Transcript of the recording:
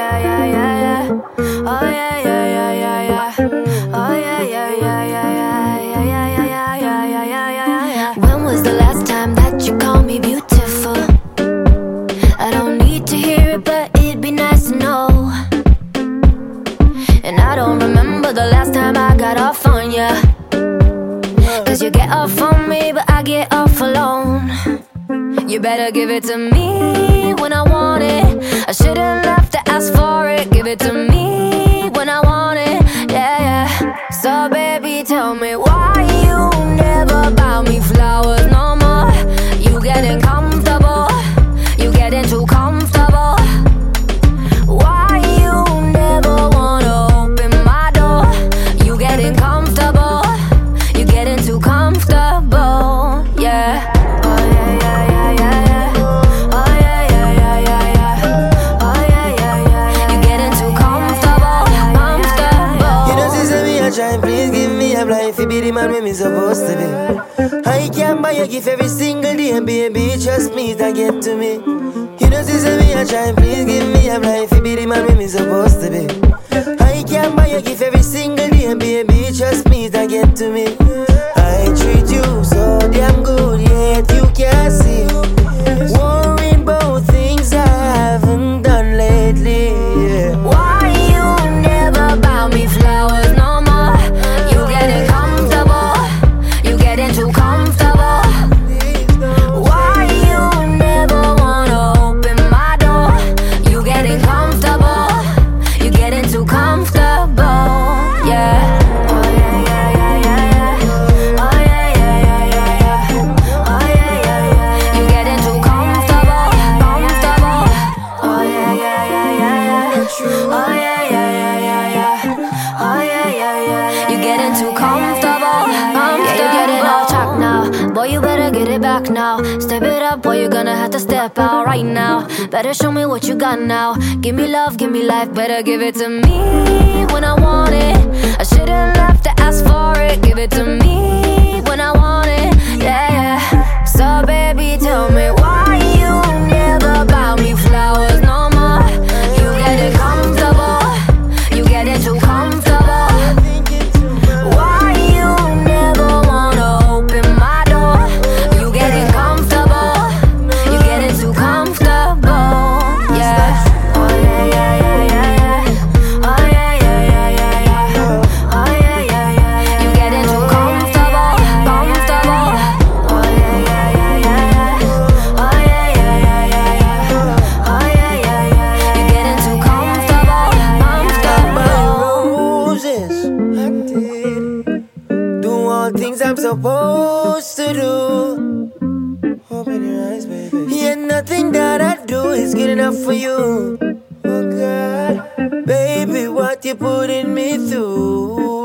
yeah, yeah, yeah, yeah. Oh yeah, yeah, yeah, yeah, yeah. Oh yeah, yeah, yeah, yeah, yeah, yeah, yeah, yeah, yeah, yeah, yeah, yeah, yeah. When was the last time that you called me beautiful? I don't need to hear it, but it'd be nice to know. And I don't remember the last time I got off on ya. Cause you get off on me, but I get off alone. You better give it to me when I want it. I shouldn't have to ask for it. Give it to me when I want it. Yeah, yeah. So baby, tell me why you never buy me flowers no more. You getting comfortable. You getting too comfortable. Why you never wanna open my door. You getting comfortable. You getting too comfortable. Yeah. Please give me a blind fi be the man when me supposed to be. I can't buy a gift every single day, and baby, trust me, it get to me. You know, see me a try, please give me a blind fi be the man when me supposed to be. I can't buy a gift every single day, and baby, trust me, it get to me. I treat you so damn good, yet you can't see. Worrying about things I haven't done lately. Yeah. Why you never buy me flowers no more? You getting comfortable. You getting too comfortable. Why you never wanna open my door? You getting comfortable. You getting too comfortable. Yeah. Oh yeah, yeah, yeah, yeah, yeah. Oh yeah, yeah, yeah, yeah, yeah. Oh yeah, yeah, yeah. You getting too comfortable, comfortable. Oh yeah, yeah, yeah, yeah, yeah. Oh yeah, yeah, yeah, yeah, yeah. Oh yeah, yeah, yeah, yeah. You getting too comfortable, comfortable. Yeah, you getting off track now. Boy, you better get it back now. Step it up, boy, you're gonna have to step out right now. Better show me what you got now. Give me love, give me life. Better give it to me when I want it. I shouldn't have to ask for it. Give it to me when I want it. Yeah, yeah. So baby, tell me why you never buy me flowers no more. You getting comfortable. You getting too comfortable. Why you never wanna open my door? You getting comfortable. You getting too comfortable. Yeah. Oh yeah, yeah, yeah, yeah, yeah. Oh yeah, yeah, yeah, yeah, yeah. Oh yeah, yeah, yeah, yeah. You getting too comfortable, comfortable. Oh yeah, yeah, yeah, yeah, yeah. Oh yeah, yeah, yeah, yeah, yeah. Oh yeah, yeah, yeah, yeah. You getting too comfortable, comfortable. Roses, I did do all things I'm supposed to do. Open your eyes, baby. Yeah, nothing that I do is good enough for you. Oh God, baby, what you putting me through?